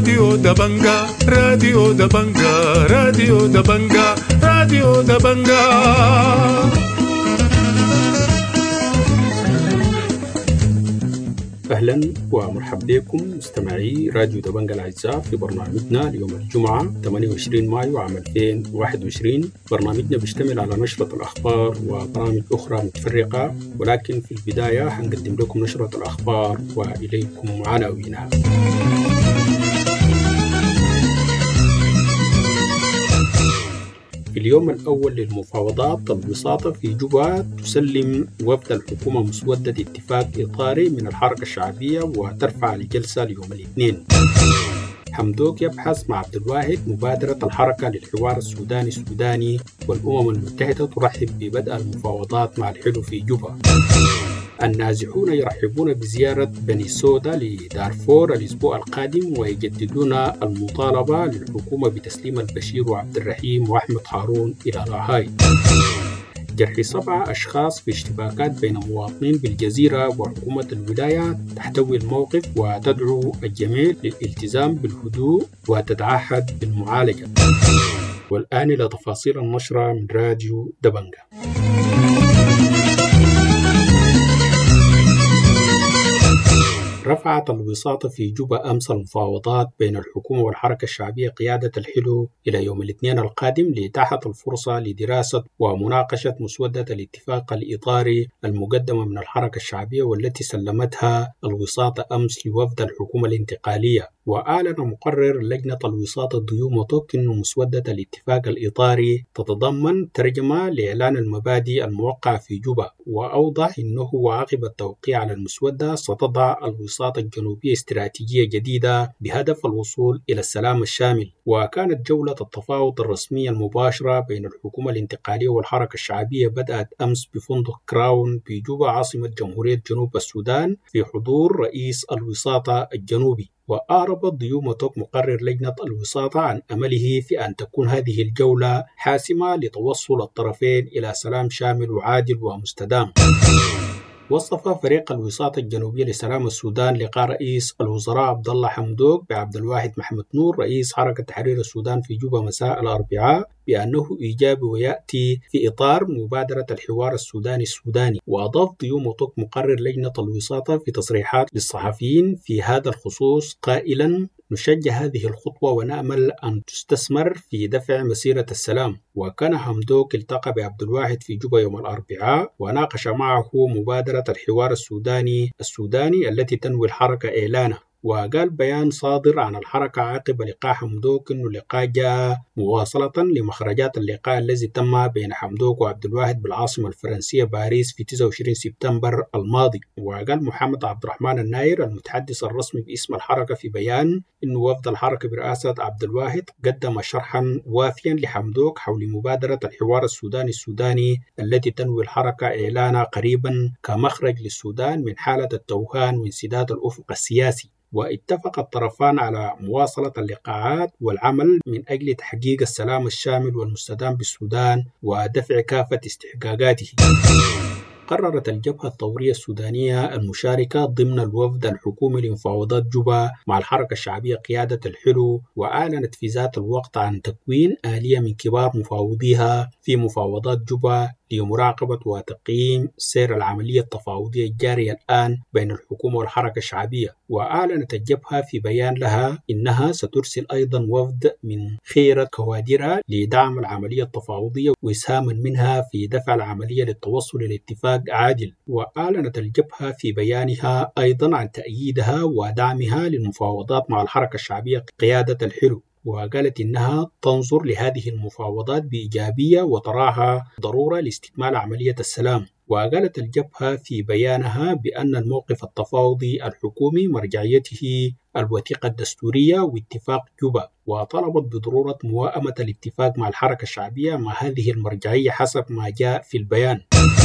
راديو دبنجا راديو دبنجا راديو دبنجا راديو دبنجا. أهلا ومرحبا بكم مستمعي راديو دبنجا الأعزاء في برنامجنا ليوم الجمعة 28 مايو عام 2021. برنامجنا بيشتمل على نشرة الأخبار وبرامج أخرى متفرقة، ولكن في البداية هنقدم لكم نشرة الأخبار وإليكم عناوينها. في اليوم الأول للمفاوضات الوساطة في جوبا تسلم وفد الحكومة مسودة اتفاق إطاري من الحركة الشعبية وترفع الجلسة ليوم الاثنين. حمدوك يبحث مع عبد الواحد مبادرة الحركة للحوار السوداني والأمم المتحدة ترحب ببدء المفاوضات مع الحلو في جوبا. النازحون يرحبون بزيارة بني سودا لدارفور الأسبوع القادم ويجددون المطالبة للحكومة بتسليم البشير وعبد الرحيم وأحمد هارون إلى لاهاي. جرح 7 أشخاص في اشتباكات بين مواطنين بالجزيرة وحكومة الولاية تحتوي الموقف وتدعو الجميع للالتزام بالهدوء وتتعهد بالمعالجة. والآن إلى تفاصيل النشرة من راديو دبنجا. رفعت الوساطة في جوبا أمس المفاوضات بين الحكومة والحركة الشعبية قيادة الحلو إلى يوم الاثنين القادم لإتاحة الفرصة لدراسة ومناقشة مسودة الاتفاق الإطاري المقدمة من الحركة الشعبية والتي سلمتها الوساطة أمس لوفد الحكومة الانتقالية. وأعلن مقرر لجنة الوساطة ديوموتوك أن مسودة الاتفاق الإطاري تتضمن ترجمة لإعلان المبادئ الموقع في جوبا، وأوضح أنه عقب التوقيع على المسودة ستضع الوساطة الجنوبية استراتيجية جديدة بهدف الوصول إلى السلام الشامل. وكانت جولة التفاوض الرسمية المباشرة بين الحكومة الانتقالية والحركة الشعبية بدأت أمس بفندق كراون بجوبا عاصمة جمهورية جنوب السودان في حضور رئيس الوساطة الجنوبي. وأعرب ديوموتوك مقرر لجنة الوساطة عن أمله في أن تكون هذه الجولة حاسمة لتوصل الطرفين إلى سلام شامل وعادل ومستدام. وصف فريق الوساطة الجنوبية لسلام السودان لقاء رئيس الوزراء عبد الله حمدوك بعبد الواحد محمد نور رئيس حركة تحرير السودان في جوبا مساء الأربعاء بأنه إيجابي ويأتي في إطار مبادرة الحوار السوداني. وأضاف ديوموتوك مقرر لجنة الوساطة في تصريحات للصحفيين في هذا الخصوص قائلا: نشجع هذه الخطوة ونأمل أن تستثمر في دفع مسيرة السلام. وكان حمدوك التقى بعبد الواحد في جوبا يوم الأربعاء وناقش معه مبادرة الحوار السوداني التي تنوي الحركة إعلانه. وقال بيان صادر عن الحركة عقب لقاء حمدوك أنه اللقاء جاء مواصلة لمخرجات اللقاء الذي تم بين حمدوك وعبد الواحد بالعاصمة الفرنسية باريس في 29 سبتمبر الماضي. وقال محمد عبد الرحمن الناير المتحدث الرسمي باسم الحركة في بيان أنه وفد الحركة برئاسة عبد الواحد قدم شرحا وافيا لحمدوك حول مبادرة الحوار السوداني التي تنوي الحركة إعلانها قريبا كمخرج للسودان من حالة التوهان وانسداد الأفق السياسي. واتفق الطرفان على مواصلة اللقاءات والعمل من أجل تحقيق السلام الشامل والمستدام بالسودان ودفع كافة استحقاقاته. قررت الجبهة الثورية السودانية المشاركة ضمن الوفد الحكومي لمفاوضات جوبا مع الحركة الشعبية قيادة الحلو، وأعلنت في ذات الوقت عن تكوين آلية من كبار مفاوضيها في مفاوضات جوبا لمراقبة وتقييم سير العملية التفاوضية الجارية الآن بين الحكومة والحركة الشعبية. وأعلنت الجبهة في بيان لها إنها سترسل أيضا وفد من خيرة كوادرها لدعم العملية التفاوضية وإسهاما منها في دفع العملية للتوصل إلى اتفاق عادل. وأعلنت الجبهة في بيانها أيضا عن تأييدها ودعمها للمفاوضات مع الحركة الشعبية قيادة الحلو، وقالت إنها تنظر لهذه المفاوضات بإيجابية وتراها ضرورة لاستكمال عملية السلام. وقالت الجبهة في بيانها بأن الموقف التفاوضي الحكومي مرجعيته الوثيقة الدستورية واتفاق جوبا، وطلبت بضرورة موائمة الاتفاق مع الحركة الشعبية مع هذه المرجعية حسب ما جاء في البيان.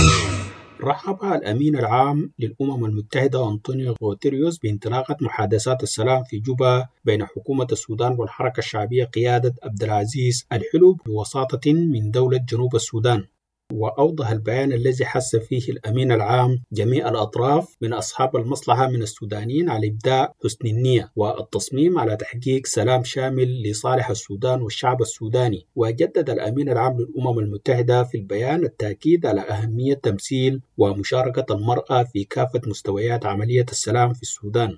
رحب الأمين العام للأمم المتحدة أنطونيو غوتيريوس بانطلاقة محادثات السلام في جوبا بين حكومة السودان والحركة الشعبية قيادة عبد العزيز الحلو بوساطة من دولة جنوب السودان. وأوضح البيان الذي حث فيه الأمين العام جميع الأطراف من أصحاب المصلحة من السودانيين على إبداء حسن النية والتصميم على تحقيق سلام شامل لصالح السودان والشعب السوداني. وجدد الأمين العام للأمم المتحدة في البيان التأكيد على أهمية تمثيل ومشاركة المرأة في كافة مستويات عملية السلام في السودان.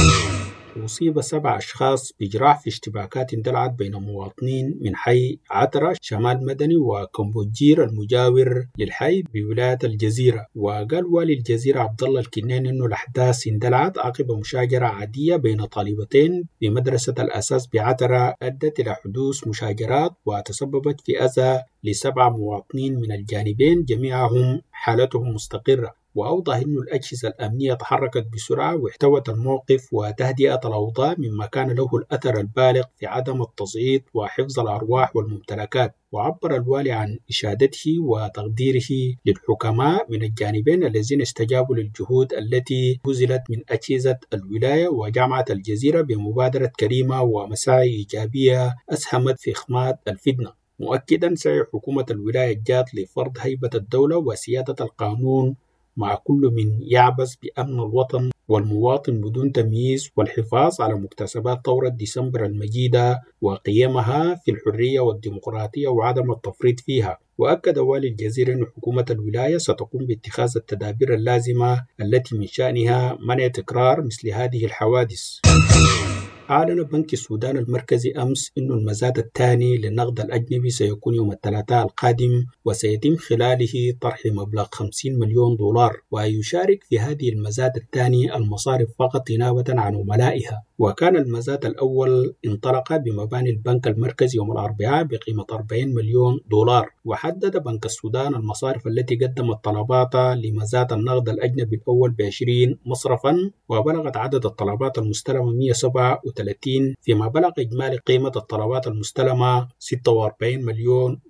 أصيب 7 أشخاص بجراح في اشتباكات اندلعت بين مواطنين من حي عترة شمال مدني وكمبوجير المجاور للحي بولاية الجزيرة. وقال والي الجزيرة عبد الله الكنين إنه الأحداث اندلعت عقب مشاجرة عادية بين طالبتين بمدرسة الأساس بعترة أدت إلى حدوث مشاجرات وتسببت في أذى ل7 مواطنين من الجانبين جميعهم حالتهم مستقرة. وأوضح أن الأجهزة الأمنية تحركت بسرعة واحتوت الموقف وتهدئة الأوضاع مما كان له الأثر البالغ في عدم التصعيد وحفظ الأرواح والممتلكات. وعبر الوالي عن إشادته وتقديره للحكماء من الجانبين الذين استجابوا للجهود التي بذلت من أجهزة الولاية وجامعة الجزيرة بمبادرة كريمة ومساعي إيجابية أسهمت في إخماد الفتنة، مؤكدا سعي حكومة الولاية الجاد لفرض هيبة الدولة وسيادة القانون مع كل من يعبث بأمن الوطن والمواطن بدون تمييز والحفاظ على مكتسبات ثورة ديسمبر المجيدة وقيمها في الحرية والديمقراطية وعدم التفريط فيها. وأكد والي الجزيرة أن حكومة الولاية ستقوم باتخاذ التدابير اللازمة التي من شأنها منع تكرار مثل هذه الحوادث. أعلن بنك السودان المركزي أمس أن المزاد الثاني للنقد الأجنبي سيكون يوم الثلاثاء القادم وسيتم خلاله طرح مبلغ 50 مليون دولار، ويشارك في هذه المزاد الثاني المصارف فقط نيابة عن عملائها. وكان المزاد الأول انطلق بمباني البنك المركزي يوم الأربعاء بقيمة 40 مليون دولار. وحدد بنك السودان المصارف التي قدمت طلباتها لمزاد النقد الأجنبي الأول ب20 مصرفا، وبلغت عدد الطلبات المستلمة 137 فيما بلغ إجمالي قيمة الطلبات المستلمة 46 مليون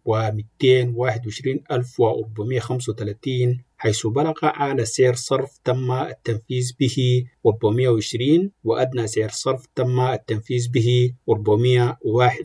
و221,435 حيث بلغ أعلى سعر صرف تم التنفيذ به 420 وأدنى سعر صرف تم التنفيذ به 401.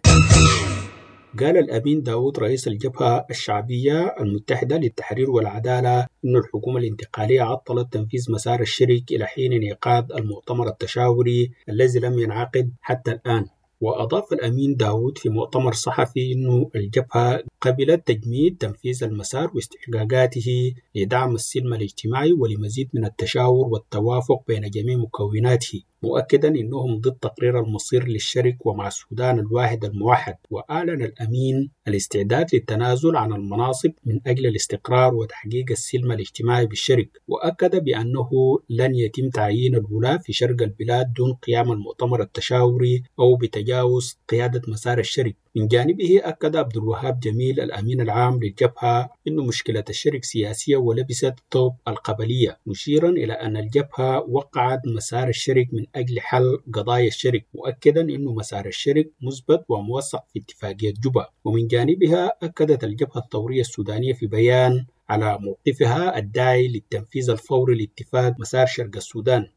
قال الأمين داود رئيس الجبهة الشعبية المتحدة للتحرير والعدالة أن الحكومة الانتقالية عطلت تنفيذ مسار الشرك إلى حين انعقاد المؤتمر التشاوري الذي لم ينعقد حتى الآن. وأضاف الأمين داود في مؤتمر صحفي أن الجبهة قبلت تجميد تنفيذ المسار واستحقاقاته لدعم السلم الاجتماعي ولمزيد من التشاور والتوافق بين جميع مكوناته، مؤكدا أنهم ضد تقرير المصير للشرك ومع السودان الواحد الموحد. وأعلن الأمين الاستعداد للتنازل عن المناصب من أجل الاستقرار وتحقيق السلم الاجتماعي بالشرك، وأكد بأنه لن يتم تعيين الولاة في شرق البلاد دون قيام المؤتمر التشاوري أو بتجاوز قيادة مسار الشرك. من جانبه أكد عبد الوهاب جميل الأمين العام للجبهة أن مشكلة الشرك سياسية ولبست ثوب القبلية، مشيرا إلى أن الجبهة وقعت مسار الشرك من أجل حل قضايا الشرك، مؤكدا أن مسار الشرك مثبت وموثق في اتفاقية جوبا. ومن جانبها أكدت الجبهة الثورية السودانية في بيان على موقفها الداعي للتنفيذ الفوري لاتفاق مسار شرق السودان.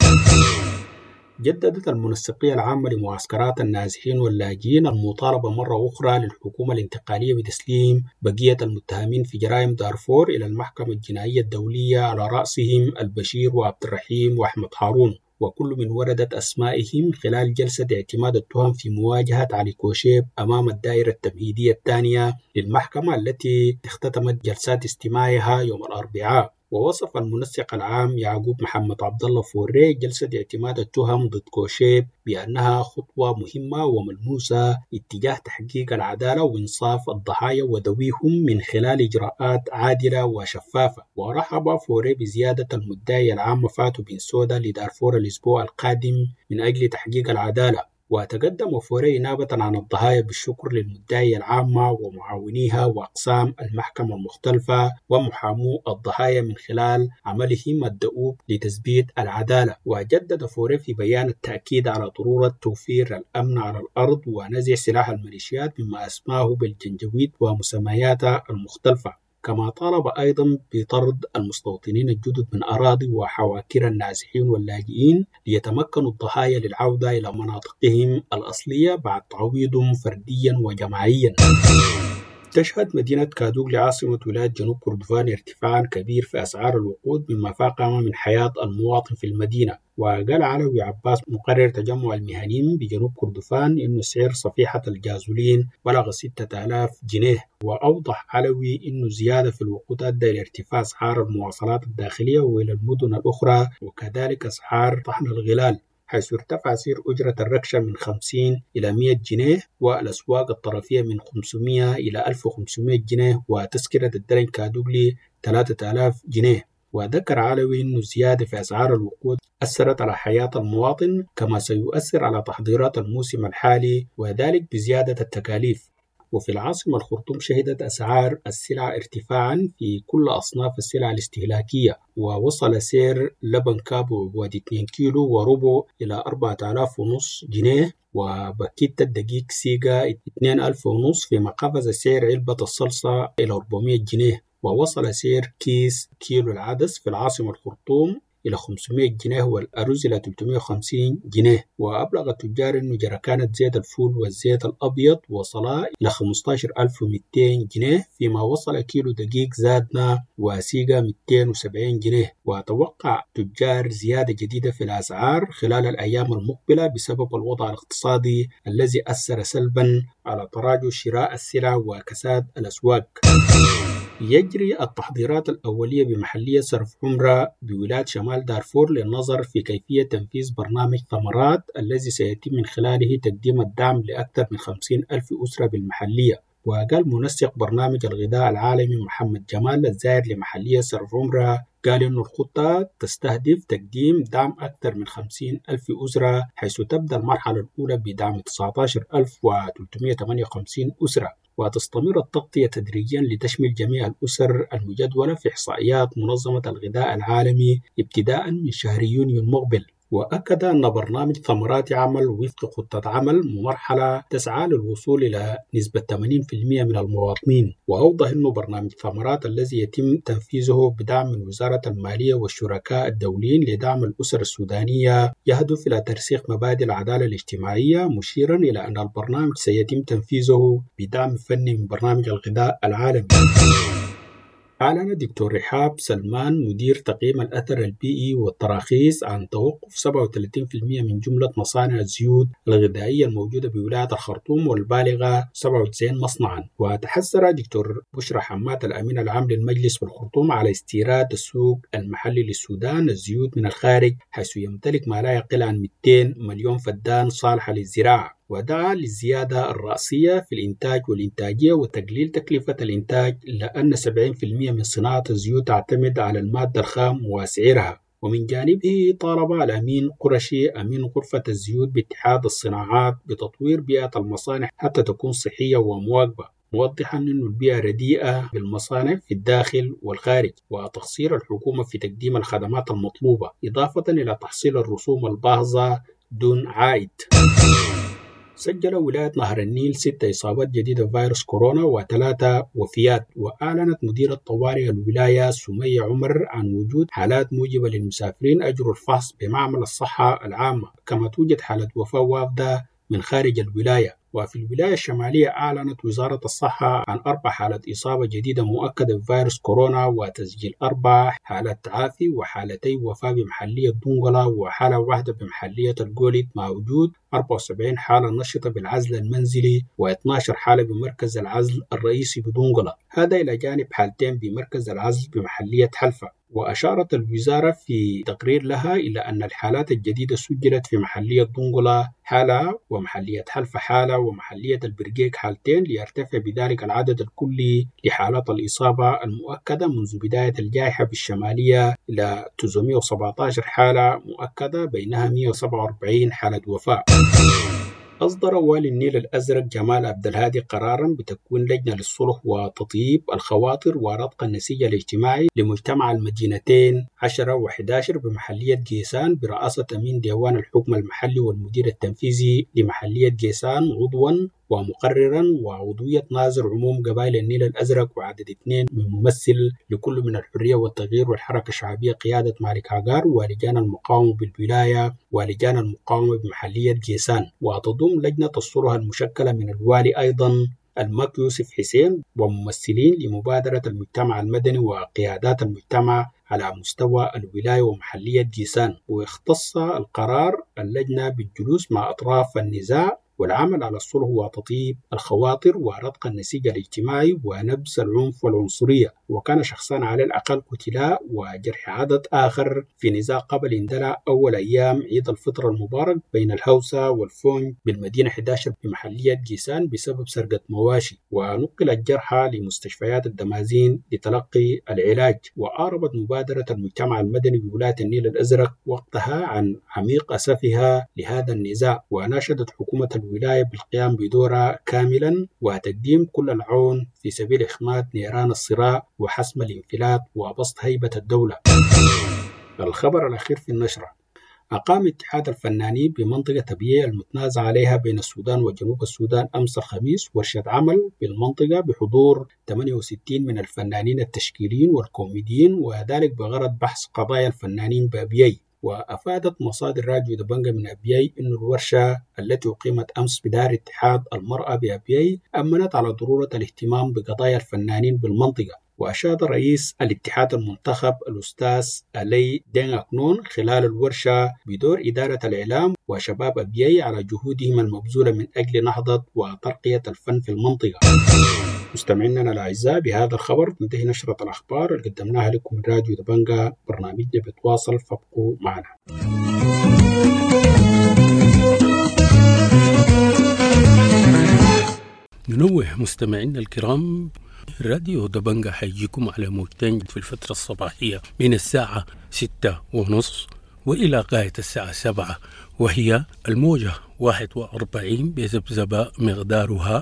جددت المنسقية العامة لمعسكرات النازحين واللاجئين المطالبة مرة أخرى للحكومة الانتقالية بتسليم بقية المتهمين في جرائم دارفور إلى المحكمة الجنائية الدولية على رأسهم البشير وعبد الرحيم وأحمد هارون، وكل من وردت أسمائهم خلال جلسة اعتماد التهم في مواجهة علي كوشيب أمام الدائرة التمهيدية الثانية للمحكمة التي اختتمت جلسات استماعها يوم الأربعاء. ووصف المنسق العام يعقوب محمد عبد الله فوري جلسة اعتماد التهم ضد كوشيب بأنها خطوة مهمة وملموسة اتجاه تحقيق العدالة وإنصاف الضحايا وذويهم من خلال إجراءات عادلة وشفافة. ورحب فوري بزيادة المدعي العام فاتو بنسودا لدارفور الأسبوع القادم من أجل تحقيق العدالة. وتقدم فوري نابة عن الضحايا بالشكر للمدعية العامة ومعاونيها وأقسام المحكمة المختلفة ومحامو الضحايا من خلال عملهم الدؤوب لتثبيت العدالة. وجدد فوري في بيان التأكيد على ضرورة توفير الأمن على الأرض ونزع سلاح الميليشيات مما أسماه بالجنجويد ومسمياتها المختلفة. كما طالب أيضا بطرد المستوطنين الجدد من أراضي وحواكر النازحين واللاجئين ليتمكنوا الضحايا للعودة إلى مناطقهم الأصلية بعد تعويضهم فرديا وجماعيا. تشهد مدينة كادوغلي عاصمة ولاية جنوب كردفان ارتفاعا كبير في أسعار الوقود مما فاقم من حياة المواطن في المدينة. وقال علوي عباس مقرر تجمع المهنيين بجنوب كردفان إنه سعر صفيحة الجازولين بلغ 6000 جنيه. وأوضح علوي إنه زيادة في الوقود أدى إلى ارتفاع أسعار المواصلات الداخلية وإلى المدن الأخرى وكذلك أسعار طحن الغلال، حيث ارتفع سعر أجرة الركشة من 50 إلى 100 جنيه والأسواق الطرفية من 500 إلى 1500 جنيه وتذكرة الدرن كادوغلي 3000 جنيه. وذكر علوي أن الزيادة في أسعار الوقود أثرت على حياة المواطن كما سيؤثر على تحضيرات الموسم الحالي وذلك بزيادة التكاليف. وفي العاصمة الخرطوم شهدت أسعار السلع ارتفاعا في كل أصناف السلع الاستهلاكية، ووصل سعر لبن كابو عبوة 2 كيلو وربع إلى 4500 جنيه، وبكيت الدقيق سيجا 2500، فيما قفز سعر علبة الصلصة إلى 400 جنيه، ووصل سعر كيس كيلو العدس في العاصمة الخرطوم إلى 500 جنيه والأرز إلى 350 جنيه. وأبلغ التجار أن جركانة زيت الفول والزيت الأبيض وصلا إلى 15200 جنيه، فيما وصل كيلو دقيق زادنا وسيقة 270 جنيه. وتوقع تجار زيادة جديدة في الأسعار خلال الأيام المقبلة بسبب الوضع الاقتصادي الذي أثر سلبا على تراجع شراء السلع وكساد الأسواق. يجري التحضيرات الأولية بمحلية صرف عمرة بولاية شمال دارفور للنظر في كيفية تنفيذ برنامج ثمرات الذي سيتم من خلاله تقديم الدعم لأكثر من 50,000 أسرة بالمحلية. وقال منسق برنامج الغذاء العالمي محمد جمال الزائر لمحلية صرف عمرة قال إنه الخطة تستهدف تقديم دعم أكثر من 50,000 أسرة، حيث تبدأ المرحلة الأولى بدعم 19,358 أسرة، وتستمر التغطية تدريجيا لتشمل جميع الأسر المجدولة في إحصائيات منظمة الغذاء العالمي ابتداء من شهر يونيو المقبل. وأكد أن برنامج ثمرات يعمل وفق خطة عمل ممرحلة تسعى للوصول إلى نسبة 80% من المواطنين. وأوضح أن برنامج ثمرات الذي يتم تنفيذه بدعم من وزارة المالية والشركاء الدوليين لدعم الأسر السودانية يهدف إلى ترسيخ مبادئ العدالة الاجتماعية، مشيرا إلى أن البرنامج سيتم تنفيذه بدعم فني من برنامج الغذاء العالمي. أعلن دكتور رحاب سلمان مدير تقييم الأثر البيئي والتراخيص عن توقف 37% من جملة مصانع الزيوت الغذائية الموجودة بولاية الخرطوم والبالغة 97 مصنعا. وتحسر دكتور بشرى حماد الأمين العام للمجلس في الخرطوم على استيراد السوق المحلي للسودان الزيوت من الخارج، حيث يمتلك ما لا يقل عن 200 مليون فدان صالحة للزراعة. ودعا للزيادة الرأسية في الإنتاج والإنتاجية وتقليل تكلفة الإنتاج، لأن 70% من صناعة الزيوت تعتمد على المادة الخام وسعرها. ومن جانبه طالب الأمين قرشي أمين غرفة الزيوت باتحاد الصناعات بتطوير بيئة المصانع حتى تكون صحية ومواكبة، موضحا أن البيئة رديئة بالمصانع في الداخل والخارج، وتقصير الحكومة في تقديم الخدمات المطلوبة، إضافة إلى تحصيل الرسوم الباهظة دون عائد. سجل ولاية نهر النيل 6 إصابات جديدة بفيروس كورونا و3 وفيات. وأعلنت مديرة طوارئ الولاية سمية عمر عن وجود حالات موجبة للمسافرين أجروا الفحص بمعمل الصحة العامة، كما توجد حالة وفاة وافدة من خارج الولاية. وفي الولاية الشمالية أعلنت وزارة الصحة عن 4 حالات إصابة جديدة مؤكدة بفيروس كورونا وتسجيل 4 حالات تعافي وحالتي وفاة بمحلية دونغلا وحالة واحدة بمحلية الجوليد، مع وجود 74 حالة نشطة بالعزل المنزلي و12 حالة بمركز العزل الرئيسي بدونغلا، هذا إلى جانب حالتين بمركز العزل بمحلية حلفة. وأشارت الوزارة في تقرير لها إلى أن الحالات الجديدة سجلت في محلية دونغلا حالة ومحلية حلفة حالة ومحلية البرقيق حالتين، ليرتفع بذلك العدد الكلي لحالات الإصابة المؤكدة منذ بداية الجائحة بالشمالية إلى 917 حالة مؤكدة، بينها 147 حالة وفاة. أصدر والي النيل الأزرق جمال عبد الهادي قراراً بتكوين لجنة للصلح وتطيب الخواطر وربط النسيج الاجتماعي لمجتمع المدينتين 10 و11 بمحلية جيسان برئاسة أمين ديوان الحكم المحلي والمدير التنفيذي لمحلية جيسان عضواً ومقرراً وعضوية ناظر عموم قبائل النيل الأزرق وعدد 2 من ممثل لكل من الحرية والتغيير والحركة الشعبية قيادة مالك عقار ولجان المقاومة بالولاية ولجان المقاومة بمحلية جيسان. وتضم لجنة الصلح المشكلة من الوالي أيضاً المك يوسف حسين وممثلين لمبادرة المجتمع المدني وقيادات المجتمع على مستوى الولاية ومحلية جيسان، واختص القرار اللجنة بالجلوس مع أطراف النزاع والعمل على الصلح وتطيب الخواطر ورتق النسيج الاجتماعي ونبذ العنف والعنصرية. وكان شخصان على الأقل قتلا وجرح عدد آخر في نزاع قبل اندلع أول أيام عيد الفطر المبارك بين الهوسة والفونج بالمدينة 11 بمحلية جيسان بسبب سرقة مواشي، ونقل الجرحى لمستشفيات الدمازين لتلقي العلاج. وأعربت مبادرة المجتمع المدني بولاية النيل الأزرق وقتها عن عميق أسفها لهذا النزاع، وناشدت حكومة الولاية بالقيام بدورها كاملا وتقديم كل العون في سبيل إخماد نيران الصراع وحسم الانفلات وبسط هيبة الدولة. الخبر الأخير في النشرة: أقام اتحاد الفنانين بمنطقة أبيي المتنازع عليها بين السودان وجنوب السودان أمس الخميس ورشة عمل بالمنطقة بحضور 68 من الفنانين التشكيليين والكوميديين، وذلك بغرض بحث قضايا الفنانين بأبيي. وأفادت مصادر راديو دبنجة من أبيي أن الورشة التي أقيمت أمس بدار اتحاد المرأة بأبيي أمنت على ضرورة الاهتمام بقضايا الفنانين بالمنطقة. وأشاد رئيس الاتحاد المنتخب الأستاذ علي دين أكنون خلال الورشة بدور إدارة الإعلام وشباب أبيي على جهودهم المبذولة من أجل نهضة وترقية الفن في المنطقة. مستمعينا الأعزاء، بهذا الخبر تنتهي نشرة الأخبار اللي قدمناها لكم من راديو دبنجة. برنامجنا بتواصل، فابقوا معنا. ننوه مستمعينا الكرام، راديو دبنجة حيجيكم على موجتين في الفترة الصباحية من الساعة 6:30 وإلى غاية الساعة 7، وهي الموجة 41 بذبذبة مقدارها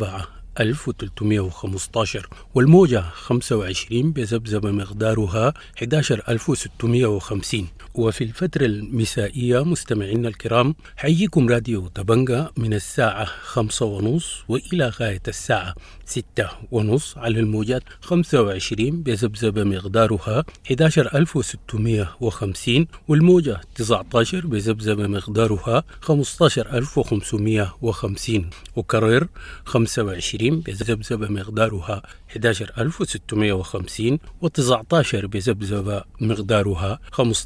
7315، والموجة 25 بذبذبة مقدارها 11650. وفي الفترة المسائية مستمعينا الكرام حييكم راديو دبنجة من الساعة 5:30 وإلى غاية الساعة 6:30 على الموجات 25 بذبذبة مقدارها 11650، والموجة 19 بذبذبة مقدارها 15550، وكرر 25 بذبذبة مقدارها 11650 و19 بذبذبة مقدارها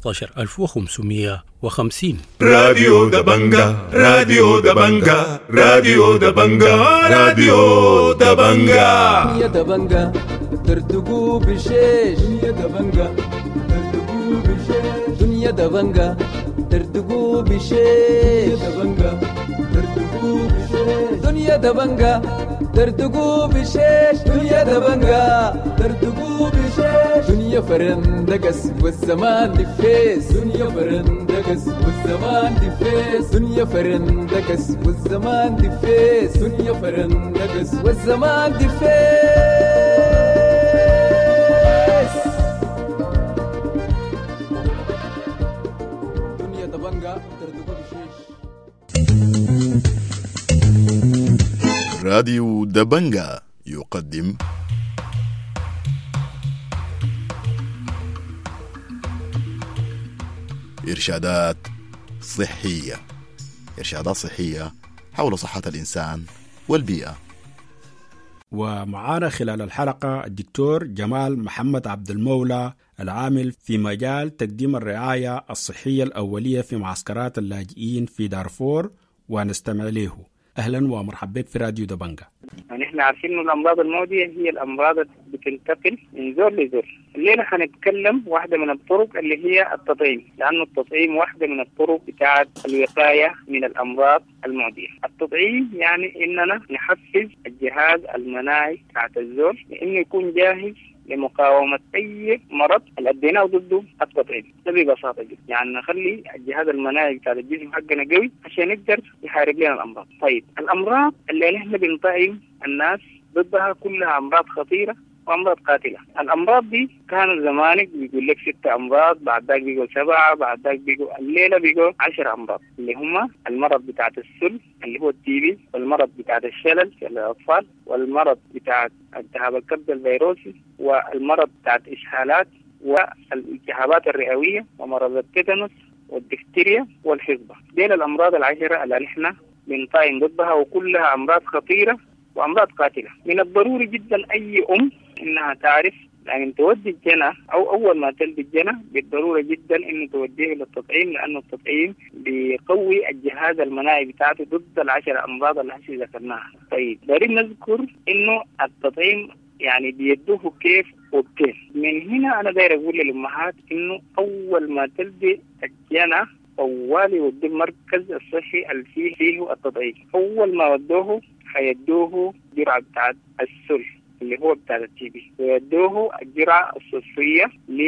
15550. راديو دبنجة، راديو دبنجة، راديو دبنجة، راديو دبنجة. يا دبنجة ترتقوا بشيش، يا دبنجة ترتقوا بشيش، دنيا دبنجة ترتقوا بشيش، يا دبنجة ترتقوا بشيش، دنيا دبنجة ترتقوا بشيش، دنيا دبنجة ترتقوا بشيش، دنيا فرندقس والزمان دفيس، دنيا فرندقس والزمان دفيس، دنيا فرندقس والزمان دفيس، دنيا فرندقس والزمان دفيس، دنيا دبنجة ترتقوا بشيش. راديو دبنجة يقدم إرشادات صحية، إرشادات صحية حول صحة الإنسان والبيئة. ومعانا خلال الحلقة الدكتور جمال محمد عبد المولى، العامل في مجال تقديم الرعاية الصحية الأولية في معسكرات اللاجئين في دارفور، ونستمع له. أهلا ومرحبا بك في راديو دبنجة. نحن عارفين إنه الأمراض المعدية هي الأمراض اللي بتنتقل من زول لزول. الليلة هنتكلم واحدة من الطرق اللي هي التطعيم، لأنه التطعيم واحدة من الطرق بتاعت الوقاية من الأمراض المعدية. التطعيم يعني إننا نحفز الجهاز المناعي بتاعت الزول لإنه يكون جاهز لمقاومة أي مرض اللي أديناه ضده التطعيم. ده ببساطة جدا، يعني نخلي الجهاز المناعي بتاع الجسم حقنا قوي عشان يقدر يحارب لنا الأمراض. طيب الأمراض اللي نحن بنطعم الناس ضدها كلها أمراض خطيرة وأمراض قاتلة. الأمراض دي كان زمانك بيقول لك 6 أمراض، بعد ذاك بيقول 7، بعد ذاك بيقول الليلة بيقول 10 أمراض، اللي هم المرض بتاعة السل اللي هو الTB، والمرض بتاعة الشلل في الأطفال، والمرض بتاعة التهاب الكبد الفيروسي، والمرض بتاعة إسهالات، والالتهابات الرئوية، ومرض التيتانوس والدفتيريا والحصبة. ديل الأمراض 10 اللي نحن بنطعم ضدها، وكلها أمراض خطيرة وأمراض قاتلة. من الضروري جدا أي إنها تعرف يعني تودي الجنة أو أول ما تلد الجنة بالضرورة جدا إنه توديه للتطعيم، لأنه التطعيم بيقوي الجهاز المناعي بتاعته ضد 10 أمراض اللي هسه ذكرناها. طيب دارين نذكر إنه التطعيم يعني بيدوه كيف وكيف. من هنا أنا داير أقول للأمهات إنه أول ما تلد الجنة طوالي ودوه المركز الصحي اللي فيه التطعيم. أول ما ودوه حيدوه جرعة بتاعت السل اللي هو بتاع التي بي، ويدوه الجرعة الصفية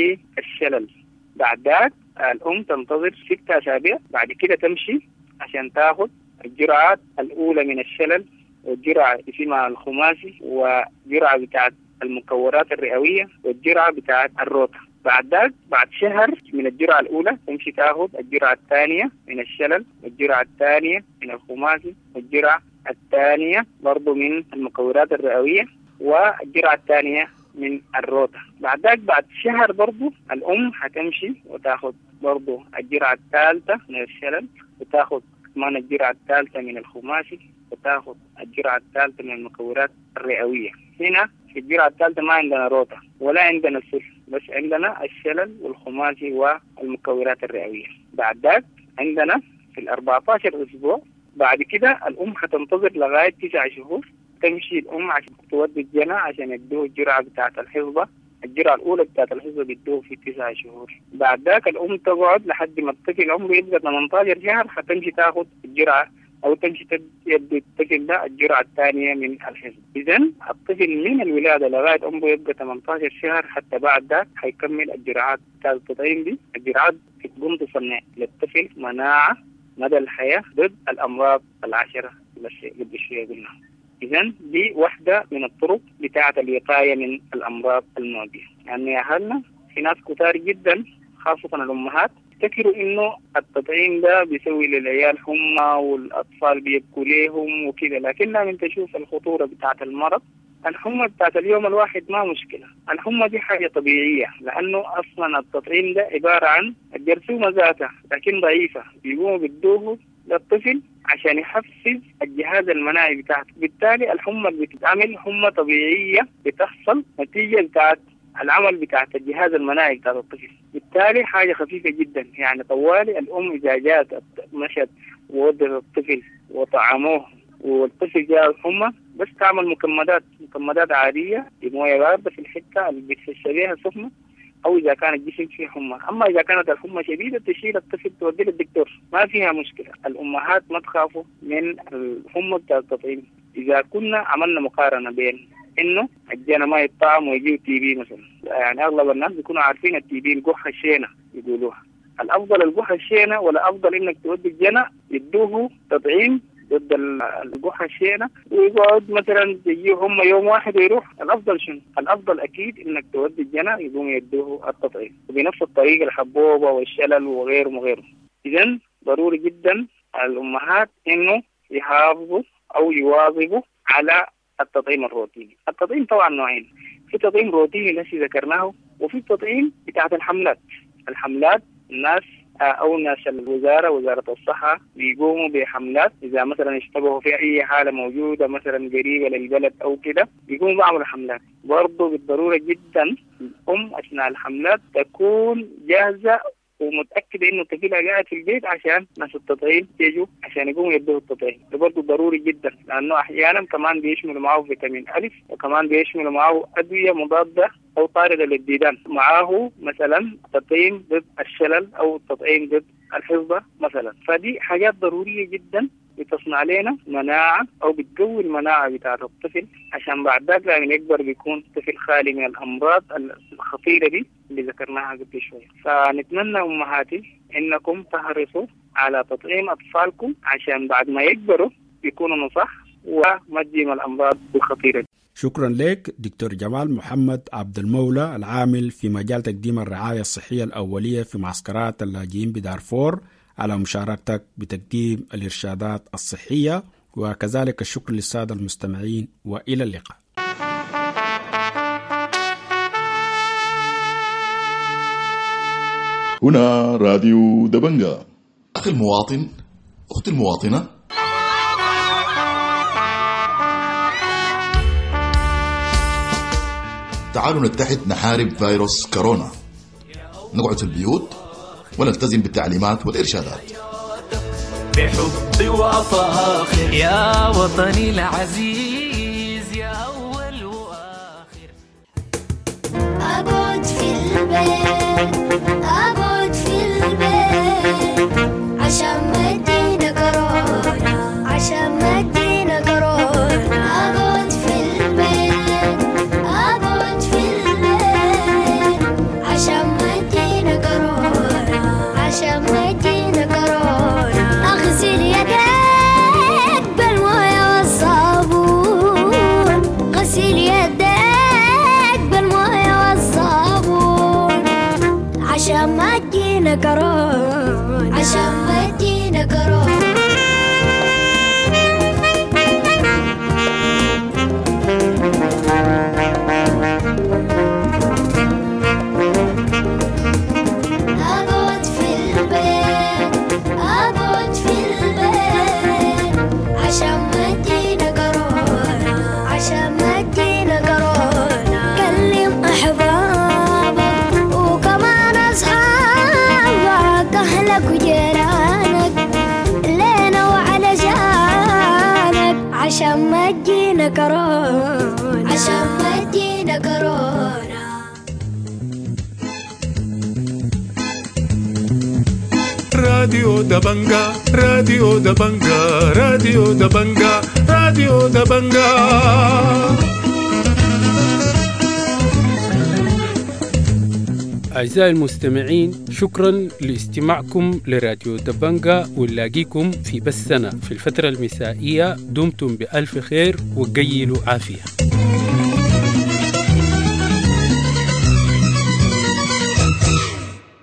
للشلل. بعد ذلك الأم تنتظر 6 أسابيع، بعد كده تمشي عشان تاخد الجرعات الأولى من الشلل، والجرعة اسمها الخماسي، وجرعة بتاعت المكورات الرئوية، والجرعة بتاعت الروتا. بعد ذلك بعد شهر من الجرعة الأولى تمشي تاخد الجرعة الثانية من الشلل، والجرعة الثانية من الخماسي، والجرعة الثانية برضو من المكورات الرئوية، والجرعة الثانية من الروتا. بعد ذلك بعد شهر برضو الأم هتمشي وتاخد برضو الجرعة الثالثة من الشلل، وتاخد كمان الجرعة الثالثة من الخماسي، وتاخد الجرعة الثالثة من المكورات الرئوية. هنا في الجرعة الثالثة ما عندنا روتا ولا عندنا سل، بس عندنا الشلل والخماسي والمكورات الرئوية. بعد ذلك عندنا في 14 أسبوع بعد كده الأم هتنتظر لغاية 9 شهور، تمشي الأم عشان تودي الجنة عشان يدوه الجرعة بتاعة الحصبة. الجرعة الأولى بتاعة الحصبة بيدوه في 9 شهور. بعد ذاك الأم تقعد لحد ما الطفل عمره يبقى 18 شهر، هتمشي تاخد الجرعة أو تمشي تدي الطفل ده الجرعة الثانية من الحصبة. إذن الطفل من الولادة لغاية عمره يبقى 18 شهر حتى بعد ذاك هيكمل الجرعات بتاعة التطعيم دي. الجرعات بتقوم تصنع للطفل مناعة مدى الحياة ضد الأمراض 10 اللي قبل شوية قلنا. إذن دي واحدة من الطرق بتاعة الوقاية من الأمراض المعدية. يعني يا أهلنا في ناس كتار جدا خاصة الأمهات تفكروا إنه التطعيم ده بيسوي للعيال حمى والأطفال بيبكوا ليهم وكذا، لكننا من تشوف الخطورة بتاعة المرض. الحمى بتاعة اليوم الواحد ما مشكلة، الحمى دي حاجة طبيعية، لأنه أصلا التطعيم ده عبارة عن الجرثومة ذاتها لكن ضعيفة، بيقوموا بدوه للطفل عشان يحفز الجهاز المناعي بتاعته. بالتالي الحمى اللي بتتعمل حمى طبيعية بتحصل نتيجة بتاعت العمل بتاعت الجهاز المناعي بتاعت الطفل. بالتالي حاجة خفيفة جدا. يعني طوالي الأم إذا جاءت مشت وودت الطفل وطعموه والطفل جاء الحمى بس تعمل مكمدات عادية بموية باردة في الحتة اللي بتحس بيها سخنة، أو إذا كان الجسم فيه حمى. أما إذا كانت الحمى شديدة تشيل الطفل توديه للدكتور، ما فيها مشكلة. الأمهات ما تخافوا من الحمى بتاع التطعيم. إذا كنا عملنا مقارنة بين إنه الجنة ما يطعم ويجيو تي بي مثلا، يعني أغلب الناس بيكونوا عارفين التي بي الجحة الشينة يقولوها. الأفضل الجحة الشينة ولا أفضل إنك تودي الجنة يدوه تطعيم ضد الجحة الشينة ويقعد مثلا يجيهم يوم واحد ويروح؟ الأفضل شنو؟ الأفضل أكيد إنك تودي الجنة يقوم يدوه التطعيم وبنفس الطريقة الحبوبة والشلل وغيره وغيره. إذن ضروري جدا الأمهات إنه يحافظوا أو يواظبوا على التطعيم الروتيني. التطعيم طبعا نوعين، في تطعيم روتيني الذي ذكرناه، وفي تطعيم بتاعت الحملات الناس أو ناس وزارة الصحة بيقوموا بحملات. إذا مثلا اشتبهوا في أي حالة موجودة مثلا قريبة للبلد أو كده بيقوموا بعملوا حملات. برضو بالضرورة جدا الأم أثناء الحملات تكون جاهزة ومتأكدة إنه طفلها قاعد في البيت عشان ناس التطعيم يجوا عشان يقوموا يدوه التطعيم. ده برضه ضروري جدا، لأنه أحيانا كمان بيشملوا معه فيتامين ألف، وكمان بيشملوا معه أدوية مضادة أو طاردة للديدان، معه مثلا تطعيم ضد الشلل أو تطعيم ضد الحصبة مثلا. فدي حاجات ضرورية جدا بتصنع لنا مناعة أو بتقوي المناعة بتاعت الطفل عشان بعد ذلك لما يكبر بيكون طفل خالي من الأمراض الخطيرة دي اللي ذكرناها قبل شوية. فنتمنى أمهاتي إنكم تحرصوا على تطعيم أطفالكم عشان بعد ما يكبروا يكونوا نصح وما تجيهم الأمراض الخطيرة دي. شكرا لك دكتور جمال محمد عبد المولى، العامل في مجال تقديم الرعاية الصحية الأولية في معسكرات اللاجئين بدارفور، على مشاركتك بتقديم الإرشادات الصحية. وكذلك الشكر للسادة المستمعين، وإلى اللقاء. هنا راديو دبنجة. أخي المواطن، أختي المواطنة، تعالوا نتحد نحارب فيروس كورونا، نقعد في البيوت ونلتزم بالتعليمات والإرشادات بحب وفاخر يا وطني العزيز يا أول وآخر. أقعد في البيت أقعد في البيت عشان ما تجينا كورونا عشان ما تجينا كورونا. أقعد في البيت أقعد في البيت عشان ما تجينا كورونا عشان ما تجينا كورونا. أغسل يديك بالموية والصابون غسل يديك بالموية والصابون عشان ما تجينا كورونا عشان ما تجينا كورونا. أقعد في البيت أقعد في البيت عشان ما تجينا كورونا عشان ما تجينا كورونا. كلم أحبابك وكمان أصحابك أهلك وجيرانك لينا وعلشانك عشان ما تجينا كورونا عشان ما تجينا كورونا. راديو دبنجا راديو دبنجا راديو دبنجا راديو دبنجا. أعزائي المستمعين، شكرا لاستماعكم لراديو دبنجا، ونلاقيكم في بثنا في الفترة المسائية. دمتم بألف خير وقيلوا عافية.